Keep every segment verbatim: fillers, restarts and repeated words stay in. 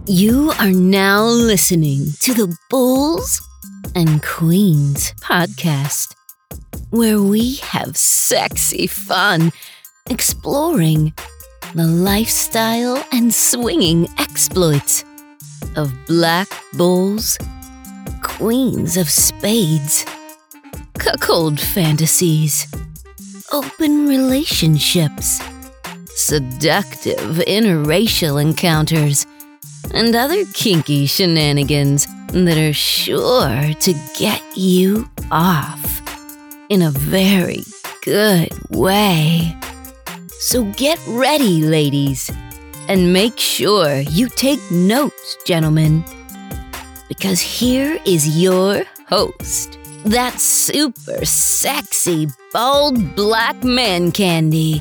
You are now listening to the Bulls and Queens podcast, where we have sexy fun exploring the lifestyle and swinging exploits of black bulls, queens of spades, cuckold fantasies, open relationships, seductive interracial encounters, and other kinky shenanigans that are sure to get you off in a very good way. So get ready, ladies, and make sure you take notes, gentlemen, because here is your host, that super sexy, bald black man candy,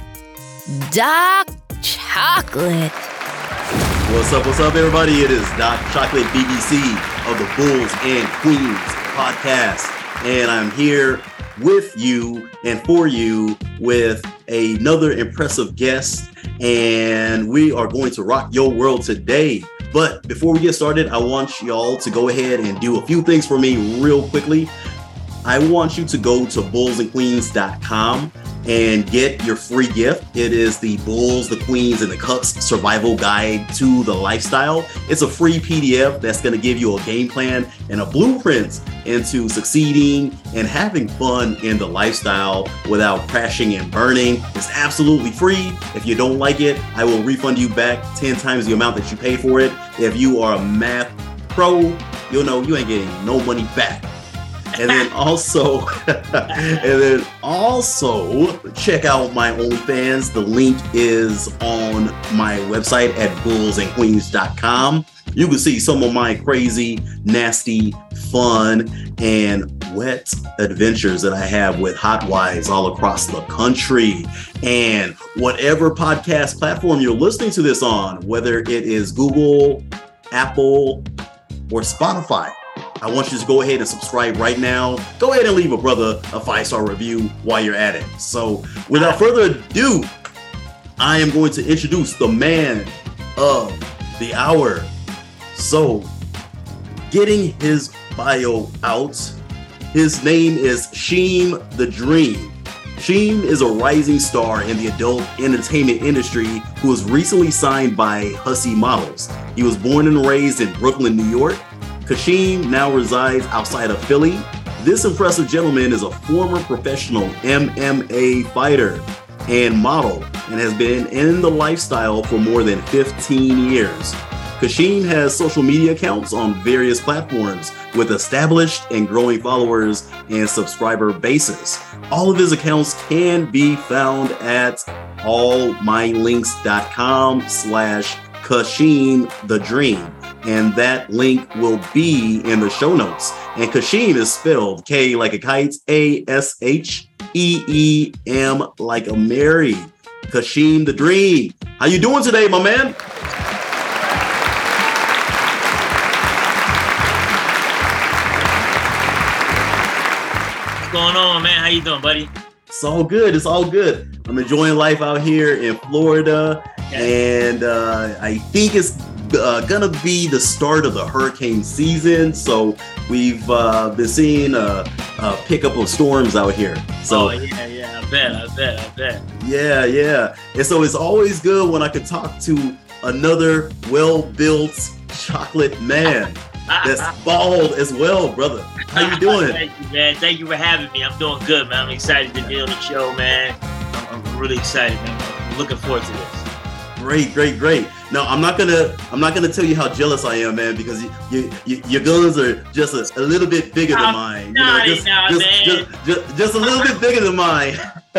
Doc Chocolate. What's up, what's up, everybody? It is Doc Chocolate, B B C of the Bulls and Queens podcast. And I'm here with you and for you with another impressive guest. And we are going to rock your world today. But before we get started, I want y'all to go ahead and do a few things for me real quickly. I want you to go to bulls and queens dot com and get your free gift. It is the Bulls, the Queens, and the Cucks Survival Guide to the Lifestyle. It's a free P D F that's going to give you a game plan and a blueprint into succeeding and having fun in the lifestyle without crashing and burning. It's absolutely free. If you don't like it, I will refund you back ten times the amount that you pay for it. If you are a math pro, you'll know you ain't getting no money back. And then also, and then also check out my OnlyFans. The link is on my website at bulls and queens dot com. You can see some of my crazy, nasty, fun, and wet adventures that I have with hot wives all across the country. And whatever podcast platform you're listening to this on, whether it is Google, Apple, or Spotify, I want you to go ahead and subscribe right now. Go ahead and leave a brother a five-star review while you're at it. So without further ado, I am going to introduce the man of the hour. So getting his bio out, his name is Sheem the Dream. Sheem is a rising star in the adult entertainment industry who was recently signed by Hussey Models. He was born and raised in Brooklyn, New York. Sheem now resides outside of Philly. This impressive gentleman is a former professional M M A fighter and model and has been in the lifestyle for more than fifteen years. Sheem has social media accounts on various platforms with established and growing followers and subscriber bases. All of his accounts can be found at allmylinks.com slash Sheem the Dream. And that link will be in the show notes. And Sheem is spelled K like a kite, A S H E E M like a Mary. Sheem the Dream. How you doing today, my man? What's going on, man? How you doing, buddy? It's all good. It's all good. I'm enjoying life out here in Florida. Okay. And uh, I think it's Uh, gonna be the start of the hurricane season, so we've uh, been seeing a, a pickup of storms out here. So oh, yeah, yeah, I bet, I bet, I bet. Yeah, yeah. And so it's always good when I can talk to another well-built chocolate man that's bald as well, brother. How you doing? Thank you, man. Thank you for having me. I'm doing good, man. I'm excited to be on the show, man. I'm, I'm really excited, man. I'm looking forward to this. Great, great, great. Now, I'm not gonna, I'm not gonna tell you how jealous I am, man, because you, you, you, your guns are just a, a little bit bigger than mine. You know, just, now, just, man. Just, just, just a little bit bigger than mine.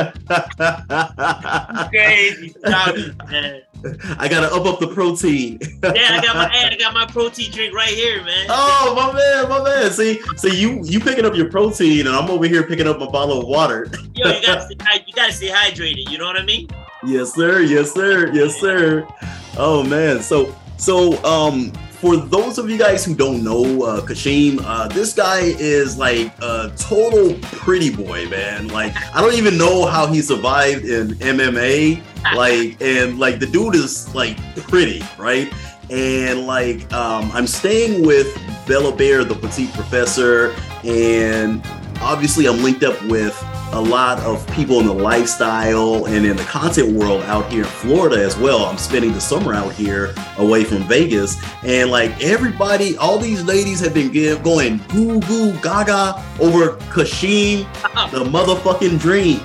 Crazy, stop it, man. I gotta up up the protein. Yeah, I got my, I got my protein drink right here, man. Oh, my man, my man. See, see, you, you picking up your protein, and I'm over here picking up a bottle of water. Yo, you gotta, stay, you gotta stay hydrated. You know what I mean? Yes, sir. Yes, sir. Yes, sir. Oh man. So, so, um, for those of you guys who don't know, uh, Sheem, uh, this guy is like a total pretty boy, man. Like, I don't even know how he survived in M M A. Like, and like the dude is like pretty, right? and like um, I'm staying with Bella Bear, the petite professor, and obviously I'm linked up with a lot of people in the lifestyle and in the content world out here in Florida as well. I'm spending the summer out here away from Vegas, and like everybody, all these ladies have been give, going goo goo gaga over Kashim, the motherfucking dream.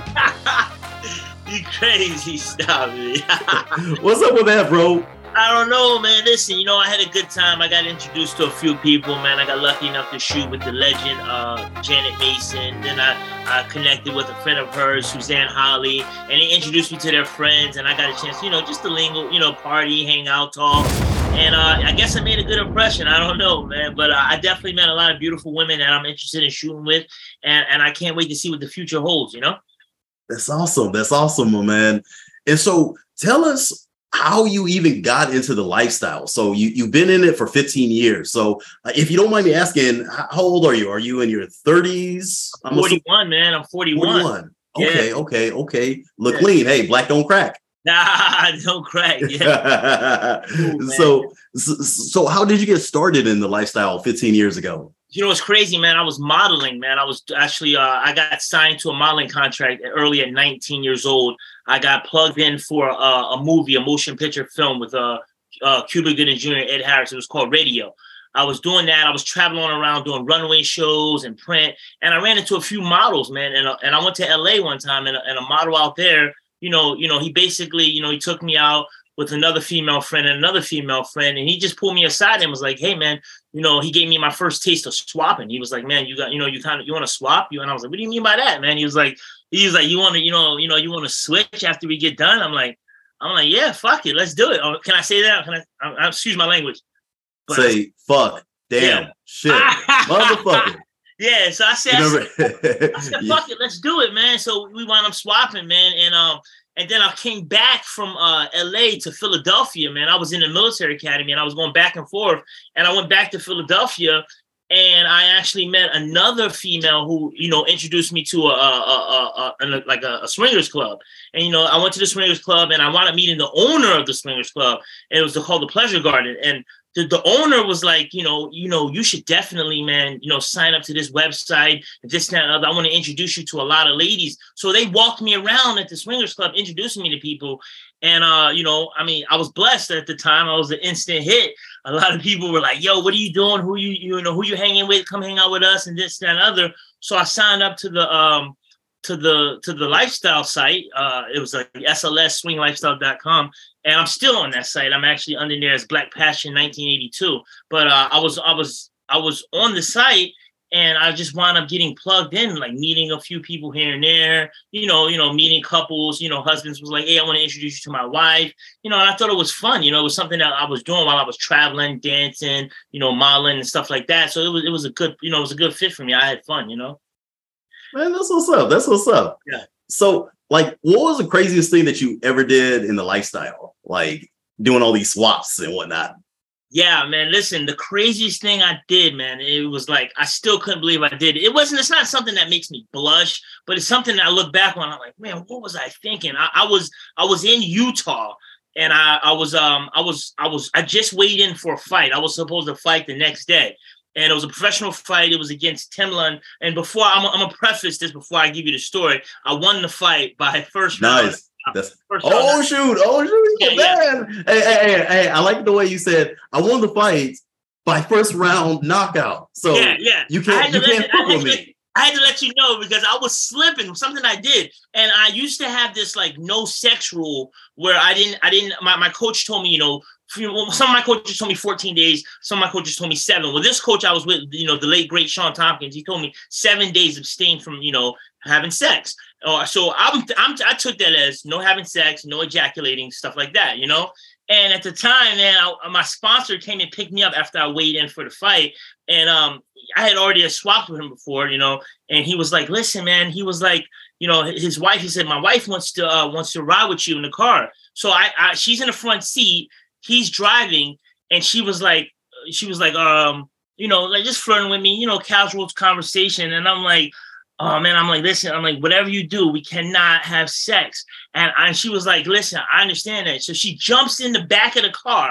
You crazy, stop me. What's up with that, bro? I don't know, man. Listen, you know, I had a good time. I got introduced to a few people, man. I got lucky enough to shoot with the legend, uh, Janet Mason. Then I, I connected with a friend of hers, Suzanne Holly, and they introduced me to their friends. And I got a chance, you know, just to lingo, you know, party, hang out, talk. And uh, I guess I made a good impression. I don't know, man. But uh, I definitely met a lot of beautiful women that I'm interested in shooting with. And, and I can't wait to see what the future holds, you know? That's awesome. That's awesome, my man. And so tell us how you even got into the lifestyle. So you, you've been in it for fifteen years. So uh, if you don't mind me asking, how old are you? Are you in your thirties? I'm forty-one, man. I'm forty-one. forty-one. Okay, yeah. okay, okay. Look yeah. clean. Hey, black don't crack. Nah, don't crack. Yeah. Ooh, so, so, so how did you get started in the lifestyle fifteen years ago? You know, it's crazy, man. I was modeling, man. I was actually, uh, I got signed to a modeling contract early at nineteen years old. I got plugged in for uh, a movie, a motion picture film with uh, uh, Cuba Gooding Junior, Ed Harris. It was called Radio. I was doing that. I was traveling around doing runway shows and print. And I ran into a few models, man. And, uh, and I went to L A one time, and, and a model out there, you know, you know, he basically, you know, he took me out with another female friend and another female friend. And he just pulled me aside and was like, hey, man, you know, he gave me my first taste of swapping. He was like, man, you got, you know, you kind of, you want to swap you? And I was like, what do you mean by that, man? He was like, he was like, you want to, you know, you know, you want to switch after we get done? I'm like, I'm like, yeah, fuck it. Let's do it. Oh, can I say that? Can I, I, I excuse my language. But say fuck, damn, yeah. Shit, motherfucker. Yeah. So I said, I said, I said, fuck yeah. it. Let's do it, man. So we wound up swapping, man. And, um, And then I came back from uh, L A to Philadelphia, man. I was in the military academy and I was going back and forth. And I went back to Philadelphia and I actually met another female who, you know, introduced me to a, a, a, a, a like a, a swingers club. And, you know, I went to the swingers club and I wound up meeting the owner of the swingers club. And it was called the Pleasure Garden. And the, the owner was like, you know, you know, you should definitely, man, you know, sign up to this website, this, that, and other. I want to introduce you to a lot of ladies. So they walked me around at the swingers club, introducing me to people. And, uh, you know, I mean, I was blessed at the time. I was an instant hit. A lot of people were like, yo, what are you doing? Who you, you know, who you hanging with? Come hang out with us and this, that, and other. So I signed up to the, um, to the, to the lifestyle site. Uh, it was like S L S swing lifestyle dot com. And I'm still on that site. I'm actually under there as Black Passion nineteen eighty-two. But uh, I was, I was, I was on the site. And I just wound up getting plugged in, like meeting a few people here and there, you know, you know, meeting couples, you know, husbands was like, hey, I want to introduce you to my wife, you know, and I thought it was fun. You know, it was something that I was doing while I was traveling, dancing, you know, modeling and stuff like that. So it was, it was a good, you know, it was a good fit for me. I had fun, you know. Man, that's what's up. That's what's up. Yeah. So like, what was the craziest thing that you ever did in the lifestyle? Like doing all these swaps and whatnot? Yeah, man, listen, the craziest thing I did, man, it was like, I still couldn't believe I did it. It wasn't, it's not something that makes me blush, but it's something that I look back on. I'm like, man, what was I thinking? I, I was, I was in Utah and I, I was, um, I was, I was, I just weighed in for a fight. I was supposed to fight the next day. And it was a professional fight. It was against Timlin. And before, I'm, I'm gonna preface this before I give you the story. I won the fight by first round. Nice. That's, oh round. shoot! Oh shoot! Yeah, man. Yeah. Hey, hey, hey, hey! I like the way you said I won the fight by first round knockout. So yeah, yeah. You can't, you can't fuck with me. I had to let you know because I was slipping, something I did. And I used to have this like no sex rule where I didn't, I didn't, my, my coach told me, you know, some of my coaches told me fourteen days. Some of my coaches told me seven. Well, this coach I was with, you know, the late, great Sean Tompkins, he told me seven days abstain from, you know, having sex. Uh, so I'm, I'm, I took that as no having sex, no ejaculating, stuff like that, you know? And at the time, man, I, my sponsor came and picked me up after I weighed in for the fight. And um, I had already swapped with him before, you know, and he was like, listen, man, he was like, you know, his wife, he said, my wife wants to uh, wants to ride with you in the car. So I, I she's in the front seat, he's driving, and she was like, she was like, um, you know, like just flirting with me, you know, casual conversation. And I'm like, oh man, I'm like, listen, I'm like, whatever you do, we cannot have sex. And, and she was like, listen, I understand that. So she jumps in the back of the car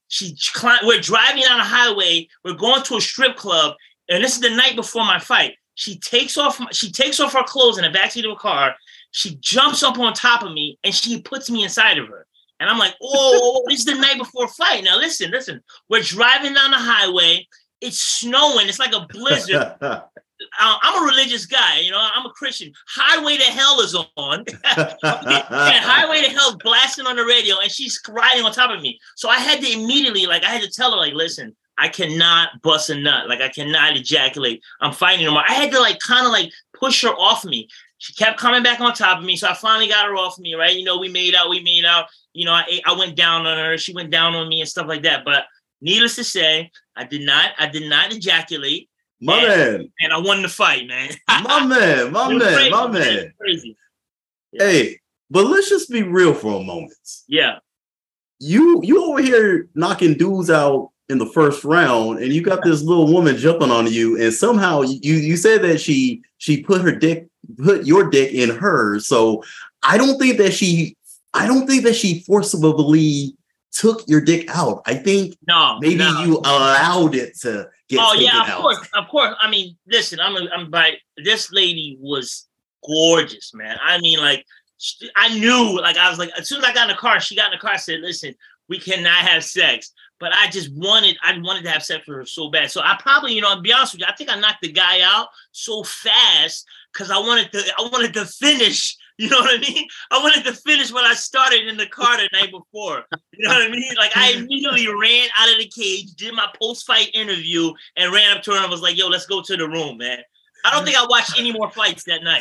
She climbed, we're driving on a highway. We're going to a strip club. And this is the night before my fight. She takes off, she takes off her clothes in the backseat of a car. She jumps up on top of me and she puts me inside of her. And I'm like, oh, this is the night before a fight. Now listen, listen. We're driving down the highway. It's snowing. It's like a blizzard. uh, I'm a religious guy, you know. I'm a Christian. Highway to Hell is on. And Highway to Hell is blasting on the radio, and she's riding on top of me. So I had to immediately, like, I had to tell her, like, listen, I cannot bust a nut. Like, I cannot ejaculate. I'm fighting no more. I had to, like, kind of, like, push her off me. She kept coming back on top of me, so I finally got her off me, right? You know, we made out, we made out. You know, I I went down on her. She went down on me and stuff like that. But needless to say, I did not, I did not ejaculate. My and, man. And I won the fight, man. my man, my man, crazy, my man. Crazy. Yeah. Hey, but let's just be real for a moment. Yeah. You you over here knocking dudes out in the first round, and you got this little woman jumping on you, and somehow you you said that she she put her dick, put your dick in hers. So I don't think that she I don't think that she forcibly took your dick out. I think no, maybe no. you allowed it to get oh taken yeah, of out. course, of course. I mean, listen, I'm a, I'm by this lady was gorgeous, man. I mean, like I knew, like I was like, as soon as I got in the car, she got in the car, I said, listen, we cannot have sex. But I just wanted, I wanted to have sex with her so bad. So I probably, you know, to be honest with you, I think I knocked the guy out so fast because I wanted to, I wanted to finish. You know what I mean? I wanted to finish what I started in the car the night before. You know what I mean? Like I immediately ran out of the cage, did my post-fight interview, and ran up to her and was like, "Yo, let's go to the room, man." I don't think I watched any more fights that night.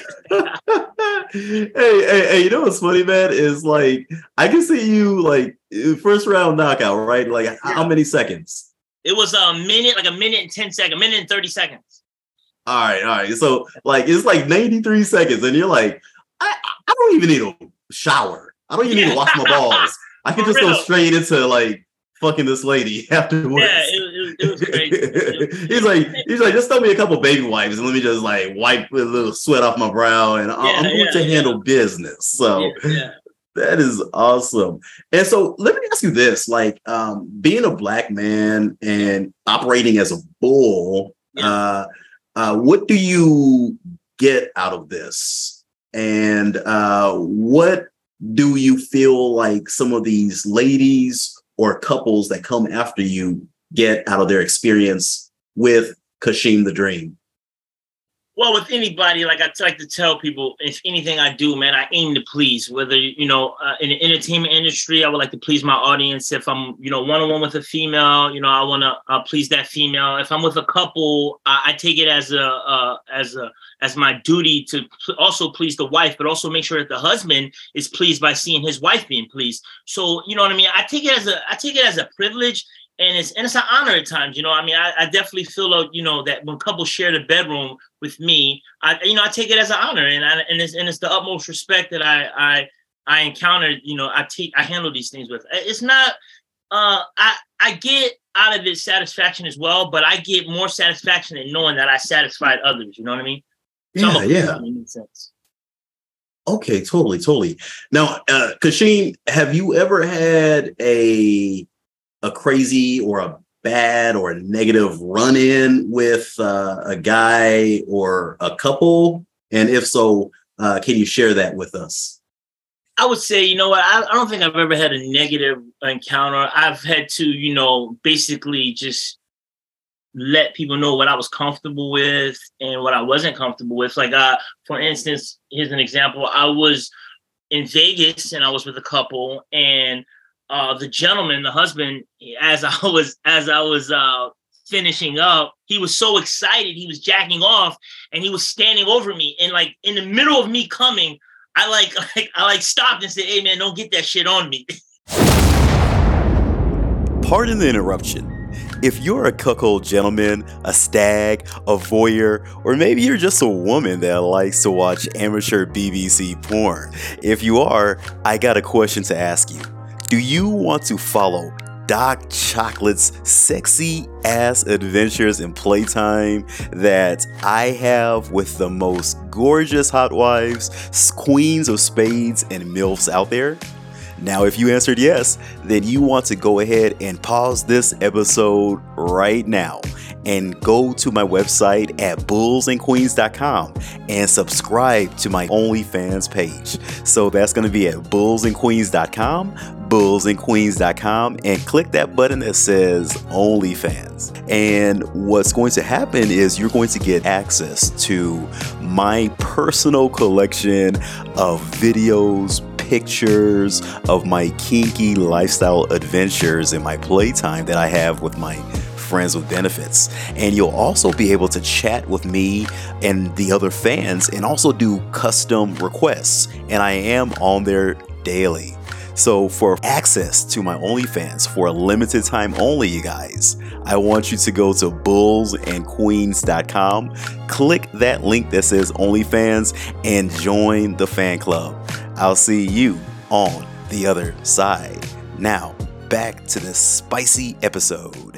hey, hey, hey, you know what's funny, man? Is like I can see you like first round knockout, right? Like yeah. How many seconds? It was a minute, like a minute and ten seconds, a minute and thirty seconds. All right, all right. So like it's like ninety-three seconds, and you're like, I, I don't even need a shower. I don't even yeah. need to wash my balls. I can just real. go straight into like fucking this lady afterwards. Yeah, it, it, it was crazy. It was, he's like, he's like, just throw me a couple baby wipes and let me just like wipe a little sweat off my brow, and yeah, I'm going yeah, to yeah. handle business. So yeah. that is awesome. And so let me ask you this: like, um, being a black man and operating as a bull, yeah. uh, uh, what do you get out of this? And uh, what do you feel like some of these ladies or couples that come after you get out of their experience with Khasheem the Dream? Well, with anybody, like I like to tell people, if anything I do, man, I aim to please. Whether, you know, uh, in the entertainment industry, I would like to please my audience. If I'm, you know, one-on-one with a female, you know, I want to uh, please that female. If I'm with a couple, uh, I take it as a uh, as a as my duty to also please the wife, but also make sure that the husband is pleased by seeing his wife being pleased. So, you know what I mean? I take it as a I take it as a privilege. And it's and it's an honor at times, you know. I mean, I, I definitely feel like, you know, that when couples share the bedroom with me, I you know I take it as an honor, and I, and it's and it's the utmost respect that I I I encountered. You know, I take I handle these things with. It's not. Uh, I I get out of it satisfaction as well, but I get more satisfaction in knowing that I satisfied others. You know what I mean? So yeah, yeah. In that sense. Okay, totally, totally. Now, uh, Khasheem, have you ever had a a crazy or a bad or a negative run-in with uh, a guy or a couple? And if so, uh, can you share that with us? I would say, you know what, I, I don't think I've ever had a negative encounter. I've had to, you know, basically just let people know what I was comfortable with and what I wasn't comfortable with. Like, uh, for instance, here's an example. I was in Vegas and I was with a couple, and Uh, the gentleman, the husband, as I was as I was uh, finishing up, he was so excited. He was jacking off, and he was standing over me. And like in the middle of me coming, I like, like I like stopped and said, "Hey man, don't get that shit on me." Pardon the interruption. If you're a cuckold gentleman, a stag, a voyeur, or maybe you're just a woman that likes to watch amateur B B C porn, if you are, I got a question to ask you. Do you want to follow Doc Chocolate's sexy ass adventures and playtime that I have with the most gorgeous hot wives, queens of spades, and MILFs out there? Now, if you answered yes, then you want to go ahead and pause this episode right now and go to my website at bulls and queens dot com and subscribe to my OnlyFans page. So that's going to be at bulls and queens dot com, bulls and queens dot com, and click that button that says OnlyFans. And what's going to happen is you're going to get access to my personal collection of videos, pictures of my kinky lifestyle adventures and my playtime that I have with my friends with benefits. And you'll also be able to chat with me and the other fans and also do custom requests. And I am on there daily. So for access to my OnlyFans for a limited time only, you guys, I want you to go to bulls and queens dot com, click that link that says OnlyFans, and join the fan club. I'll see you on the other side. Now, back to this spicy episode.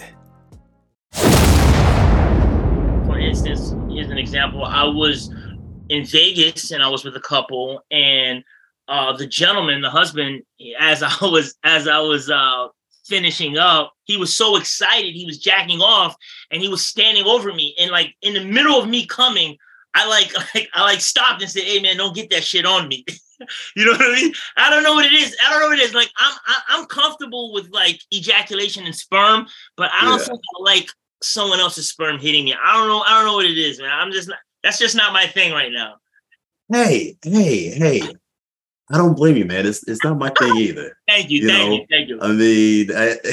For instance, here's an example. I was in Vegas and I was with a couple, and uh, the gentleman, the husband, as I was as I was uh, finishing up, he was so excited. He was jacking off, and he was standing over me. And like in the middle of me coming, I like, like I like stopped and said, "Hey man, don't get that shit on me." You know what I mean? I don't know what it is. I don't know what it is. Like I'm I, I'm comfortable with like ejaculation and sperm, but I don't yeah. think I like someone else's sperm hitting me. I don't know. I don't know what it is, man. I'm just not. That's just not my thing right now. Hey, hey, hey. I don't blame you, man. It's it's not my thing either. Thank you, you thank know? you, thank you. I mean,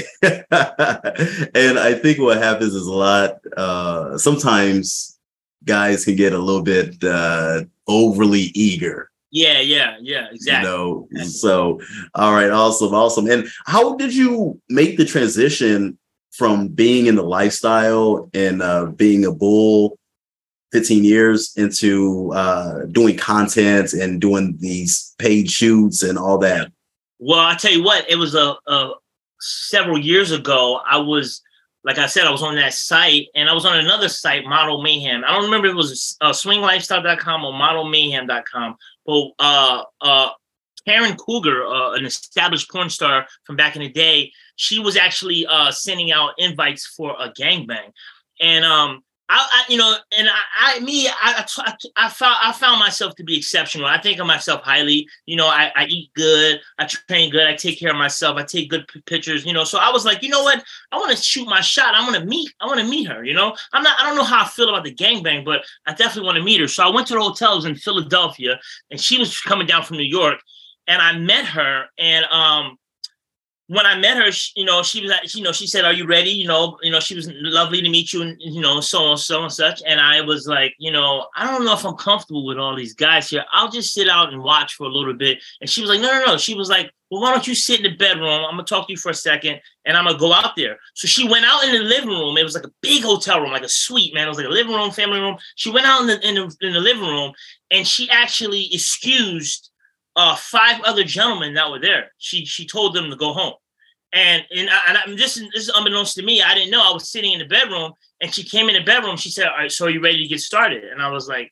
I, and I think what happens is a lot. Uh, sometimes guys can get a little bit uh, overly eager. Yeah, yeah, yeah, exactly. You know, so all right, awesome, awesome. And how did you make the transition from being in the lifestyle and uh, being a bull fifteen years into uh, doing content and doing these paid shoots and all that? Well, I tell you what, it was a, a several years ago. I was, like I said, I was on that site, and I was on another site, Model Mayhem. I don't remember if it was uh, swing lifestyle dot com or model mayhem dot com, but uh, uh, Karen Cougar, uh, an established porn star from back in the day, she was actually uh, sending out invites for a gangbang, and um. I, I, you know, and I, I me, I, I, I found, I found myself to be exceptional. I think of myself highly. You know, I, I eat good, I train good, I take care of myself, I take good p- pictures. You know, so I was like, you know what, I want to shoot my shot. I want to meet, I want to meet her. You know, I'm not, I don't know how I feel about the gangbang, but I definitely want to meet her. So I went to the hotels in Philadelphia, and she was coming down from New York, and I met her, and um. When I met her, she, you know, she was, you know, she said, "Are you ready?" You know, you know, she was lovely to meet you, and you know, so and so and such. And I was like, you know, I don't know if I'm comfortable with all these guys here. I'll just sit out and watch for a little bit. And she was like, "No, no, no." She was like, "Well, why don't you sit in the bedroom? I'm gonna talk to you for a second, and I'm gonna go out there." So she went out in the living room. It was like a big hotel room, like a suite, man. It was like a living room, family room. She went out in the in the, in the living room, and she actually excused uh, five other gentlemen that were there. She she told them to go home. And and, I, and I'm just, this is unbeknownst to me. I didn't know. I was sitting in the bedroom, and she came in the bedroom. She said, "All right, so are you ready to get started?" And I was like,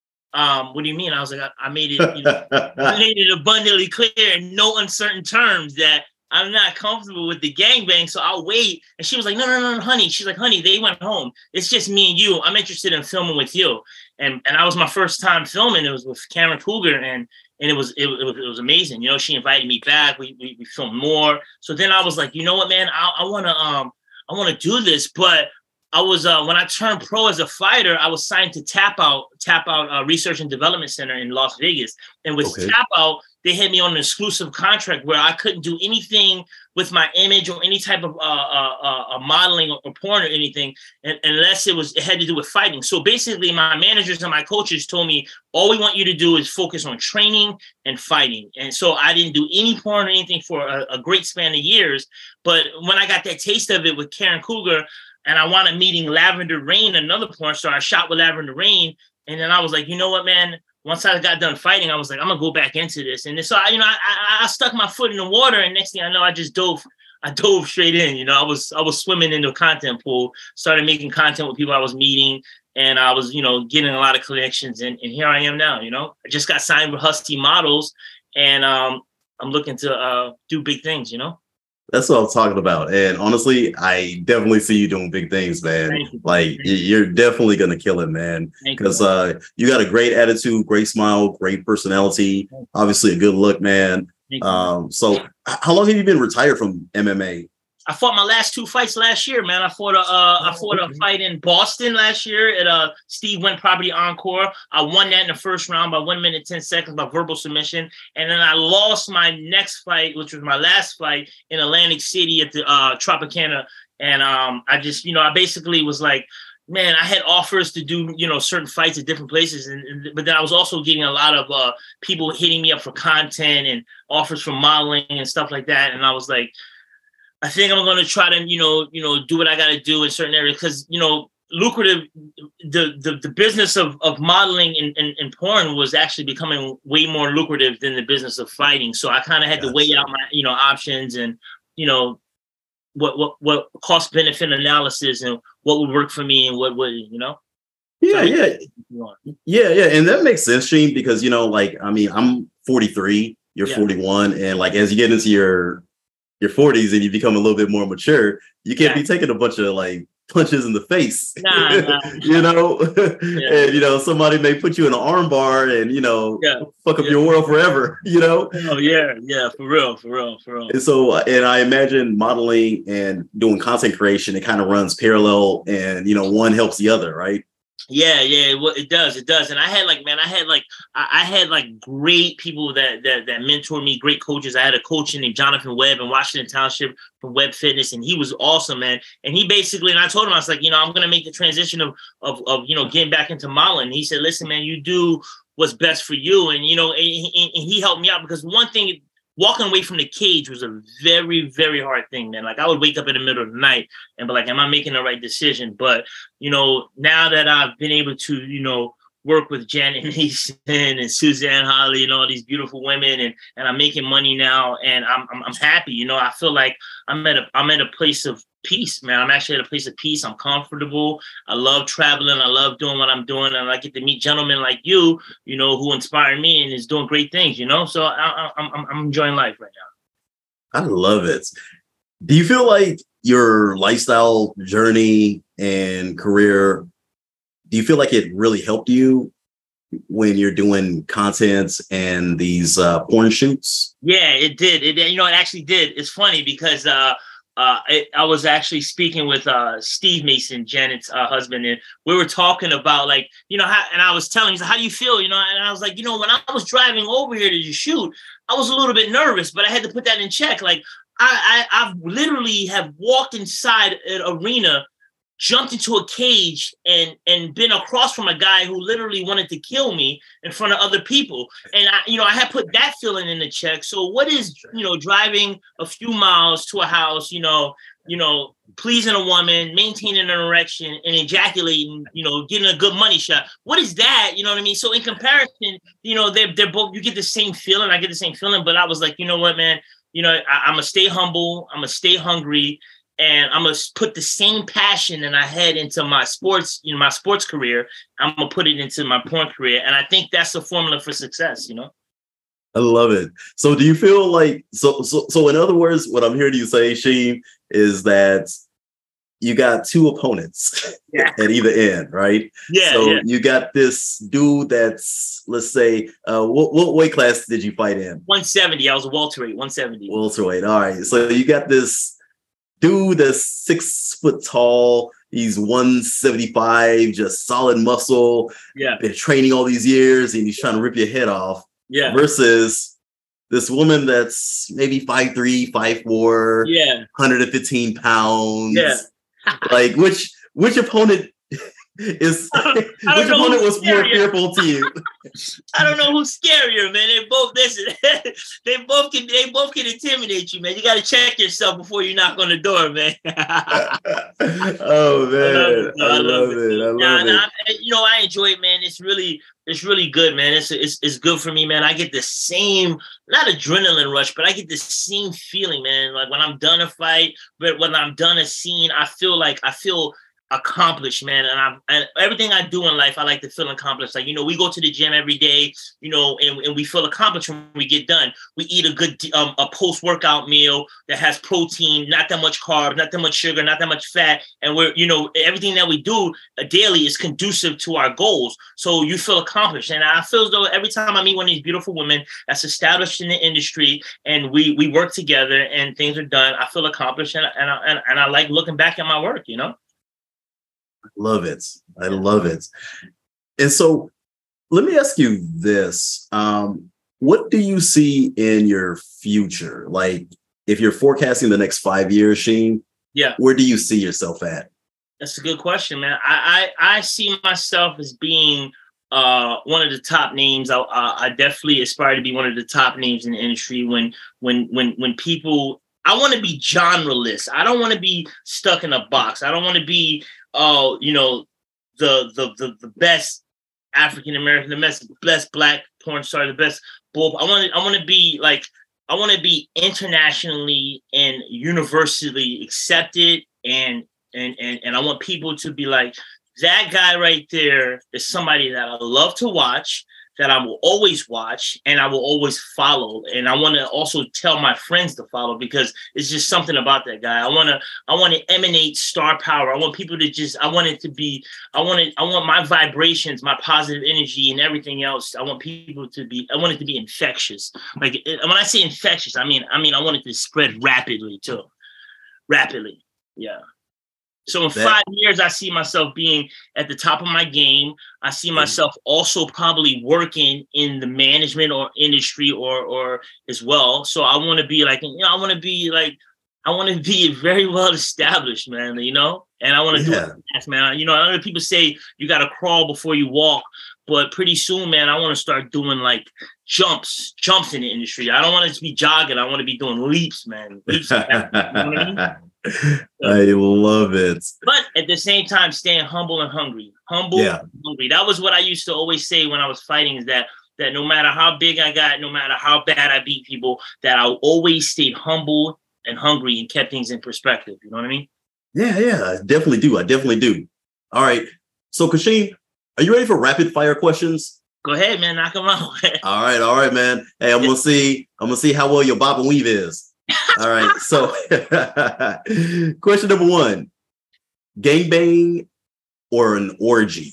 um, what do you mean? I was like, I, I made it, you know, I made it abundantly clear in no uncertain terms that I'm not comfortable with the gangbang, so I'll wait. And she was like, no, no, no, honey. She's like, honey, they went home. It's just me and you. I'm interested in filming with you. And and I was my first time filming. It was with Karen Cougar, and and it was it, it was it was amazing. You know, she invited me back. We we, we filmed more. So then I was like, you know what, man, I, I wanna um I wanna do this, but I was uh, when I turned pro as a fighter, I was signed to Tap Out, Tap Out uh, Research and Development Center in Las Vegas. And with okay. Tap Out, they had me on an exclusive contract where I couldn't do anything with my image or any type of uh, uh, uh, modeling or, or porn or anything, and, unless it was it had to do with fighting. So basically, my managers and my coaches told me, all we want you to do is focus on training and fighting. And so I didn't do any porn or anything for a, a great span of years. But when I got that taste of it with Karen Cougar, and I wound up meeting Lavender Rain, another porn star. I shot with Lavender Rain. And then I was like, you know what, man? Once I got done fighting, I was like, I'm going to go back into this. And so, I, you know, I, I, I stuck my foot in the water. And next thing I know, I just dove. I dove straight in. You know, I was I was swimming in the content pool, started making content with people I was meeting. And I was, you know, getting a lot of connections. And, and here I am now, you know. I just got signed with Husky Models. And um, I'm looking to uh, do big things, you know? That's what I'm talking about. And honestly, I definitely see you doing big things, man. You. Like you're definitely going to kill it, man. Because uh, you got a great attitude, great smile, great personality, obviously a good look, man. Um, so how long have you been retired from M M A? I fought my last two fights last year, man. I fought a, uh, I fought a fight in Boston last year at uh, Steve Went Property Encore. I won that in the first round by one minute, ten seconds by verbal submission. And then I lost my next fight, which was my last fight in Atlantic City at the uh, Tropicana. And um, I just, you know, I basically was like, man, I had offers to do, you know, certain fights at different places. And, and but then I was also getting a lot of uh, people hitting me up for content and offers for modeling and stuff like that. And I was like, I think I'm going to try to, you know, you know, do what I got to do in certain areas because, you know, lucrative, the the, the business of, of modeling and, and, and porn was actually becoming way more lucrative than the business of fighting. So I kind of had gotcha. to weigh out my, you know, options and, you know, what what what cost benefit analysis and what would work for me and what would, you know. Yeah, so, yeah, yeah, yeah, and that makes sense, Sheen, because you know, like, I mean, I'm forty-three, you're yeah. forty-one, and like as you get into your your forties and you become a little bit more mature, you can't yeah. be taking a bunch of like punches in the face, nah, nah. you know, yeah. and you know somebody may put you in an arm bar and you know yeah. fuck up yeah. your world forever, you know. Oh yeah, yeah, for real, for real, for real. And so, and I imagine modeling and doing content creation, it kind of runs parallel, and you know one helps the other, right? Yeah, yeah, well, it does, it does. And I had like, man, I had like, I, I had like great people that that that mentored me, great coaches. I had a coach named Jonathan Webb in Washington Township from Webb Fitness, and he was awesome, man. And he basically, and I told him, I was like, you know, I'm gonna make the transition of of of you know getting back into modeling. And he said, listen, man, you do what's best for you, and you know, and, and, and he helped me out because one thing. Walking away from the cage was a very, very hard thing, man. Like I would wake up in the middle of the night and be like, am I making the right decision? But, you know, now that I've been able to, you know, work with Janet Mason and Suzanne Holly and all these beautiful women and, and I'm making money now and I'm, I'm I'm happy. You know, I feel like I'm at a I'm at a place of peace, man. I'm actually at a place of peace. I'm comfortable. I love traveling. I love doing what I'm doing. And I get to meet gentlemen like you, you know, who inspire me and is doing great things, you know? So I, I, I'm, I'm enjoying life right now. I love it. Do you feel like your lifestyle journey and career, do you feel like it really helped you when you're doing content and these uh, porn shoots? Yeah, it did. It, you know, it actually did. It's funny because, uh, Uh, I, I was actually speaking with uh, Steve Mason, Janet's uh, husband, and we were talking about like, you know, how, and I was telling him, how do you feel? You know, and I was like, you know, when I was driving over here to shoot, I was a little bit nervous, but I had to put that in check. Like I, I I've literally have walked inside an arena, jumped into a cage and and been across from a guy who literally wanted to kill me in front of other people. And I, you know, I had put that feeling in the check. So what is, you know, driving a few miles to a house, you know, you know, pleasing a woman, maintaining an erection and ejaculating, you know, getting a good money shot. What is that? You know what I mean? So in comparison, you know, they're, they're both, you get the same feeling. I get the same feeling, but I was like, you know what, man, you know, I, I'm gonna stay humble. I'm gonna stay hungry. And I'm going to put the same passion that I had into my sports, you know, my sports career. I'm going to put it into my porn career. And I think that's the formula for success, you know? I love it. So do you feel like, so, so, so in other words, what I'm hearing you say, Sheen, is that you got two opponents yeah. at either end, right? Yeah. So yeah. you got this dude that's, let's say, uh, what, what weight class did you fight in? one seventy. I was a welterweight, one seventy. Welterweight. All right. So you got this dude that's six foot tall. He's one seventy-five, just solid muscle. Yeah. Been training all these years and he's trying to rip your head off. Yeah. Versus this woman that's maybe five three, five four, yeah. one hundred fifteen pounds. Yeah. Like which which opponent is which opponent was more fearful to you? I don't know who's scarier, man. They both listen. they both can. They both can intimidate you, man. You got to check yourself before you knock on the door, man. Oh man, I love it. I, I love, it. it. I love nah, it. Nah, you know, I enjoy it, man. It's really, it's really good, man. It's, it's it's good for me, man. I get the same, not adrenaline rush, but I get the same feeling, man. Like when I'm done a fight, but when I'm done a scene, I feel like I feel. accomplished, man. And I and everything I do in life, I like to feel accomplished. Like, you know, we go to the gym every day, you know, and, and we feel accomplished when we get done. We eat a good um, a post-workout meal that has protein, not that much carbs, not that much sugar, not that much fat. And we're, you know, everything that we do daily is conducive to our goals. So you feel accomplished. And I feel as though every time I meet one of these beautiful women that's established in the industry and we we work together and things are done, I feel accomplished, and, and, I, and, and I like looking back at my work, you know? I love it. I love it. And so let me ask you this. Um, what do you see in your future? Like, if you're forecasting the next five years, Sheem, yeah, where do you see yourself at? That's a good question, man. I I, I see myself as being uh, one of the top names. I, I definitely aspire to be one of the top names in the industry. When when when when people, I want to be genreless. I don't want to be stuck in a box. I don't want to be oh, you know, the the the, the best African American, the best best black porn star, the best bull. I want to I want to be like I want to be internationally and universally accepted, and and and and I want people to be like, that guy right there is somebody that I love to watch, that I will always watch, and I will always follow. And I want to also tell my friends to follow, because it's just something about that guy. I want to, I want to emanate star power. I want people to just, I want it to be, I want it, I want my vibrations, my positive energy and everything else. I want people to be, I want it to be infectious. Like, it, when I say infectious, I mean, I mean, I want it to spread rapidly too. Rapidly. Yeah. So in five years, I see myself being at the top of my game. I see myself also probably working in the management or industry or or as well. So I want to be like, you know, I want to be like, I want to be very well established, man, you know? And I want to yeah. do it fast, man. You know, I know people say you got to crawl before you walk, but pretty soon, man, I want to start doing like jumps, jumps in the industry. I don't want to just be jogging. I want to be doing leaps, man. Leaps. You know what I mean? I love it. But at the same time, staying humble and hungry. Humble yeah. and hungry. That was what I used to always say when I was fighting, is that that no matter how big I got, no matter how bad I beat people, that I always stayed humble and hungry and kept things in perspective. You know what I mean? Yeah, yeah, I definitely do. I definitely do. All right. So, Kasheem, are you ready for rapid fire questions? Go ahead, man. Knock them out. all right. All right, man. Hey, I'm going to see, I'm going to see how well your bob and weave is. All right. So question number one, gangbang or an orgy?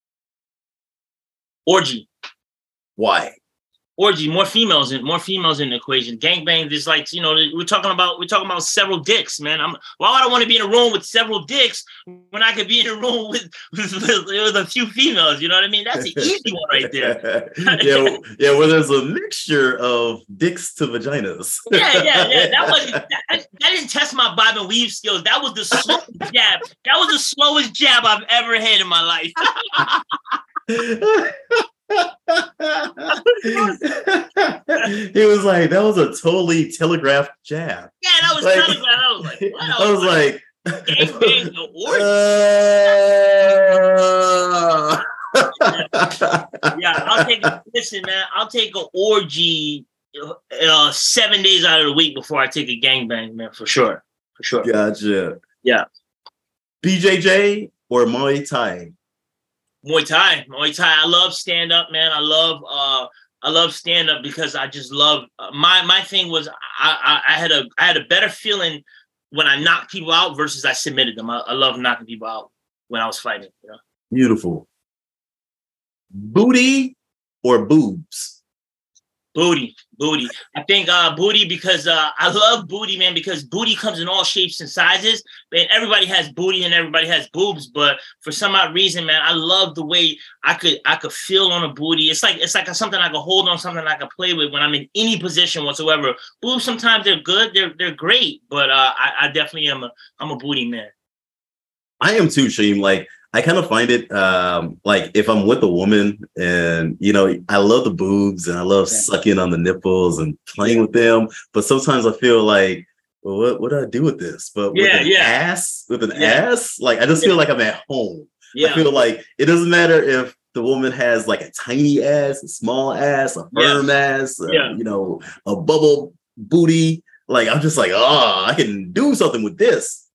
Orgy. Why? Orgy, more females in more females in the equation. Gangbang is like, you know, we're talking about we're talking about several dicks, man. I'm why would I want to be in a room with several dicks when I could be in a room with with, with, with a few females? You know what I mean? That's an easy one right there. yeah, yeah. Well, there's a mixture of dicks to vaginas. yeah, yeah, yeah. That was that, that didn't test my bob and weave skills. That was the slowest jab. That was the slowest jab I've ever had in my life. He was like, that was a totally telegraphed jab. Yeah, that was like, telegraphed. I was like, wow. I was like, gangbang the orgy. Uh... yeah, I'll take it. Listen, man, I'll take an orgy uh, seven days out of the week before I take a gangbang, man, for sure. For sure. Gotcha. Yeah. B J J or Muay Thai? Muay Thai, Muay Thai. I love stand up, man. I love, uh, I love stand up because I just love. Uh, my my thing was I, I I had a I had a better feeling when I knocked people out versus I submitted them. I, I love knocking people out when I was fighting. You know? Beautiful. Booty or boobs? Booty, booty. I think uh, booty because uh, I love booty, man, because booty comes in all shapes and sizes. And everybody has booty and everybody has boobs, but for some odd reason, man, I love the way I could I could feel on a booty. It's like it's like something I could hold on, something I could play with when I'm in any position whatsoever. Boobs sometimes they're good, they're they're great, but uh, I, I definitely am a I'm a booty man. I am too, Sheem. Like, I kind of find it um, like if I'm with a woman and, you know, I love the boobs and I love yeah. sucking on the nipples and playing yeah. with them. But sometimes I feel like, well, what, what do I do with this? But with yeah, an yeah. ass, with an yeah. ass, like I just feel like I'm at home. Yeah. I feel like it doesn't matter if the woman has like a tiny ass, a small ass, a firm yeah. ass, uh, yeah. you know, a bubble booty. Like, I'm just like, oh, I can do something with this.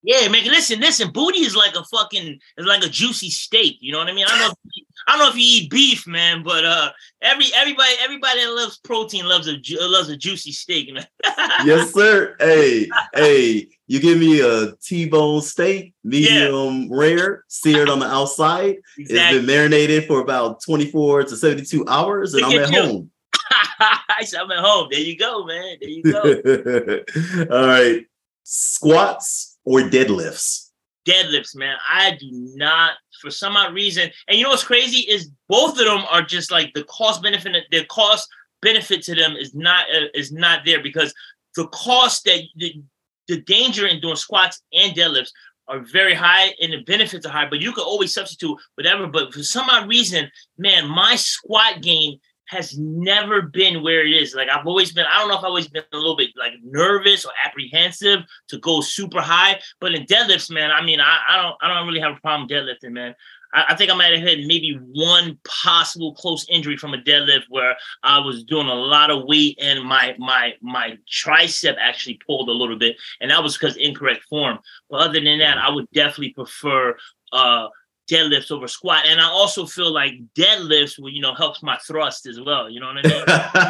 Yeah, man. Listen, listen. Booty is like a fucking, is like a juicy steak. You know what I mean? I don't know. If you, I don't know if you eat beef, man, but uh, every everybody everybody that loves protein loves a loves a juicy steak, man. Yes, sir. Hey, hey, you give me a T-bone steak, medium yeah. rare, seared on the outside. Exactly. It's been marinated for about twenty-four to seventy-two hours, and Look I'm at, at home. I'm at home. There you go, man. There you go. All right. Squats or deadlifts? Deadlifts, man. I do not, for some odd reason. And you know what's crazy is both of them are just like the cost benefit. The cost benefit to them is not uh, is not there because the cost that the, the danger in doing squats and deadlifts are very high and the benefits are high. But you can always substitute whatever. But for some odd reason, man, my squat game has never been where it is. Like I've always been, I don't know if I've always been a little bit like nervous or apprehensive to go super high, but in deadlifts, man, I mean, I, I don't, I don't really have a problem deadlifting, man. I, I think I might have had maybe one possible close injury from a deadlift where I was doing a lot of weight and my, my, my tricep actually pulled a little bit. And that was because incorrect form. But other than that, I would definitely prefer, uh, deadlifts over squat. And I also feel like deadlifts will, you know, helps my thrust as well. You know what I mean?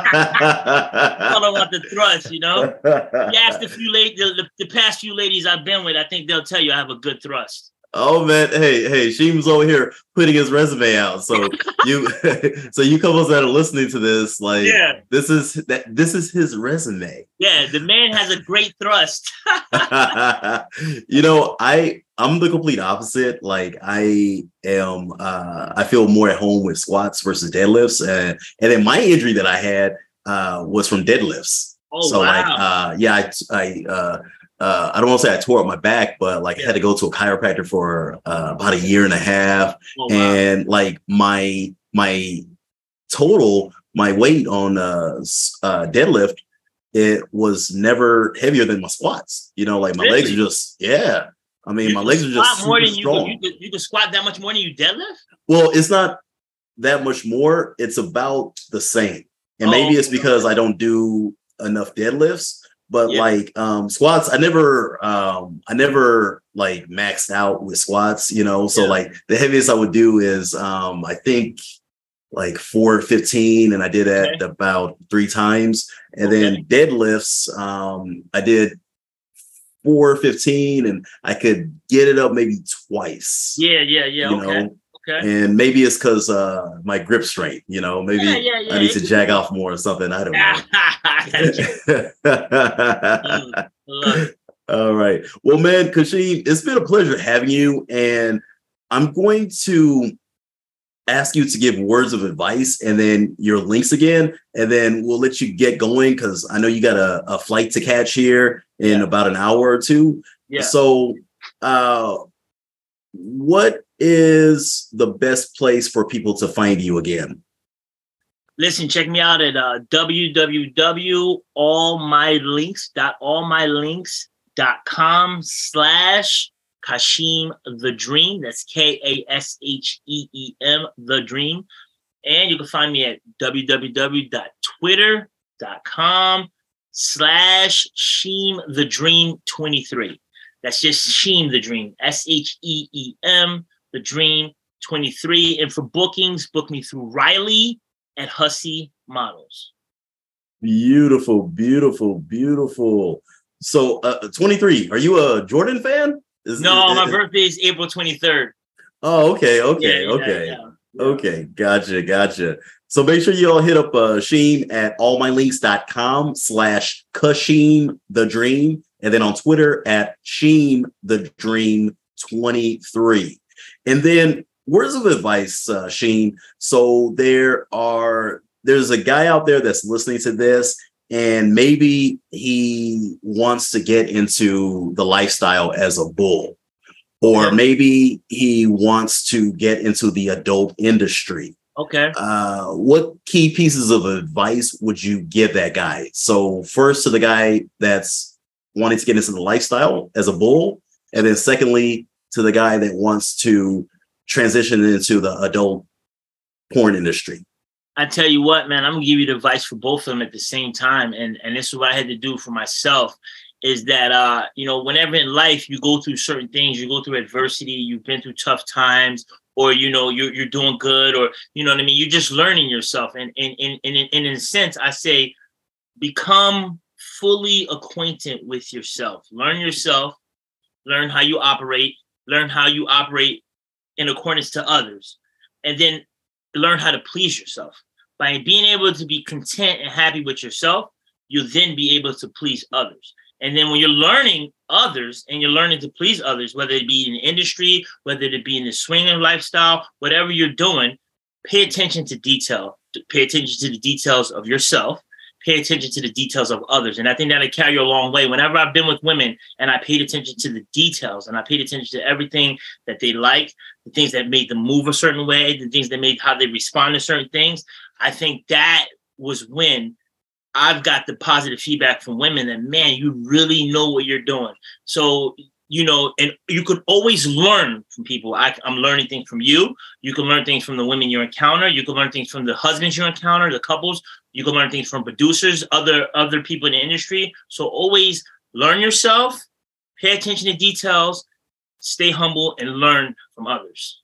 I don't want the thrust, you know? You asked a few ladies, the, the, the past few ladies I've been with, I think they'll tell you I have a good thrust. Oh man, hey, hey, Sheem's over here putting his resume out. So you so you couples that are listening to this, like yeah. this is that this is his resume. Yeah, the man has a great thrust. You know, I I'm the complete opposite. Like I am uh I feel more at home with squats versus deadlifts. And and then my injury that I had uh was from deadlifts. Oh so wow. like uh yeah, I I uh Uh, I don't want to say I tore up my back, but like yeah. I had to go to a chiropractor for uh, about a year and a half. Oh, wow. And like my my total, my weight on uh, uh, deadlift, it was never heavier than my squats. You know, like my really? legs are just, yeah. I mean, you my legs are just super more than strong. You, you, you, you can squat that much more than you deadlift? Well, it's not that much more. It's about the same. And oh, maybe it's because I don't do enough deadlifts. But yeah. like um, squats, I never, um, I never like maxed out with squats, you know. So yeah. like the heaviest I would do is, um, I think, like four fifteen, and I did that okay. about three times. And okay. then deadlifts, um, I did four fifteen, and I could get it up maybe twice. Yeah, yeah, yeah. You okay. know? Okay. And maybe it's because uh, my grip strength, you know, maybe yeah, yeah, yeah. I need to jack off more or something. I don't know. All right. Well, man, Kasheem, it's been a pleasure having you. And I'm going to ask you to give words of advice and then your links again. And then we'll let you get going because I know you got a, a flight to catch here in yeah. about an hour or two. Yeah. So uh, what is the best place for people to find you again? Listen, check me out at uh, w w w dot all my links dot all my links dot com slash Kasheem the Dream. That's K A S H E E M the Dream. And you can find me at w w w dot twitter dot com slash Sheem the Dream twenty-three. That's just Sheem the Dream. S H E E M the Dream twenty-three. And for bookings, book me through Riley at Hussey Models. Beautiful, beautiful, beautiful. So uh, twenty-three, are you a Jordan fan? Is, no, is, my is, birthday is April twenty-third. Oh, okay, okay, yeah, okay. Yeah, yeah. Okay, gotcha, gotcha. So make sure you all hit up uh, Sheem at allmylinks.com slash Kasheem the Dream. And then on Twitter at Sheem the Dream twenty-three. And then words of advice, uh, Sheem. So there are, there's a guy out there that's listening to this, and maybe he wants to get into the lifestyle as a bull, or yeah. maybe he wants to get into the adult industry. Okay. Uh, what key pieces of advice would you give that guy? So first to the guy that's wanting to get into the lifestyle as a bull, and then secondly to the guy that wants to transition into the adult porn industry. I tell you what, man, I'm gonna give you the advice for both of them at the same time. And, and this is what I had to do for myself. is that, uh, you know, whenever in life you go through certain things, you go through adversity, you've been through tough times, or, you know, you're, you're doing good, or, you know what I mean? You're just learning yourself. And, and, and, and, and in a sense, I say, become fully acquainted with yourself. Learn yourself, learn how you operate, learn how you operate in accordance to others, and then learn how to please yourself. By being able to be content and happy with yourself, you'll then be able to please others. And then when you're learning others and you're learning to please others, whether it be in the industry, whether it be in the swinging lifestyle, whatever you're doing, pay attention to detail. Pay attention to the details of yourself. Pay attention to the details of others. And I think that'll carry you a long way. Whenever I've been with women and I paid attention to the details and I paid attention to everything that they like, the things that made them move a certain way, the things that made how they respond to certain things, I think that was when I've got the positive feedback from women that, man, you really know what you're doing. So, you know, and you could always learn from people. I, I'm learning things from you. You can learn things from the women you encounter. You can learn things from the husbands you encounter, the couples. You can learn things from producers, other other people in the industry. So always learn yourself, pay attention to details, stay humble, and learn from others.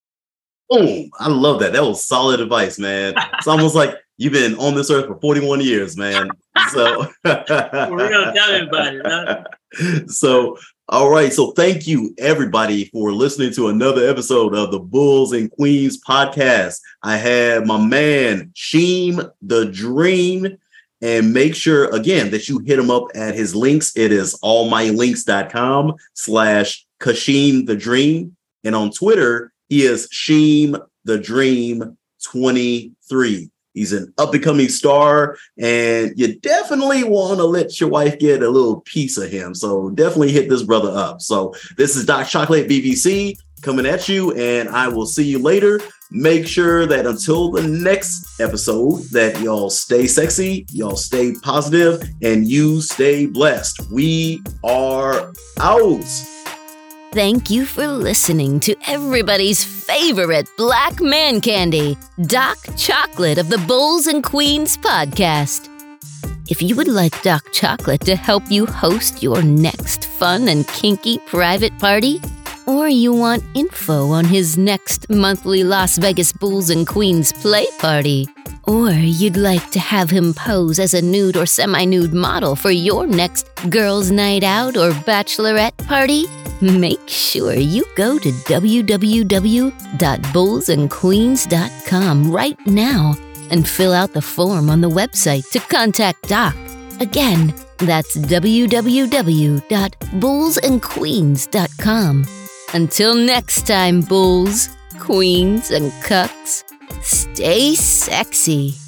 Boom. I love that. That was solid advice, man. It's almost like you've been on this earth for forty-one years, man. So for real, tell everybody. Huh? So, all right. So thank you, everybody, for listening to another episode of the Bulls and Queens podcast. I had my man, Sheem the Dream. And make sure, again, that you hit him up at his links. It is allmylinks.com slash Kasheem the Dream. And on Twitter, he is Sheem the Dream twenty-three. He's an up-and-coming star, and you definitely want to let your wife get a little piece of him. So definitely hit this brother up. So this is Doc Chocolate B B C coming at you, and I will see you later. Make sure that until the next episode that y'all stay sexy, y'all stay positive, and you stay blessed. We are out. Thank you for listening to everybody's favorite black man candy, Doc Chocolate of the Bulls and Queens podcast. If you would like Doc Chocolate to help you host your next fun and kinky private party, or you want info on his next monthly Las Vegas Bulls and Queens play party, or you'd like to have him pose as a nude or semi-nude model for your next girls' night out or bachelorette party, make sure you go to w w w dot bulls and queens dot com right now and fill out the form on the website to contact Doc. Again, that's w w w dot bulls and queens dot com. Until next time, Bulls, Queens, and Cucks, stay sexy.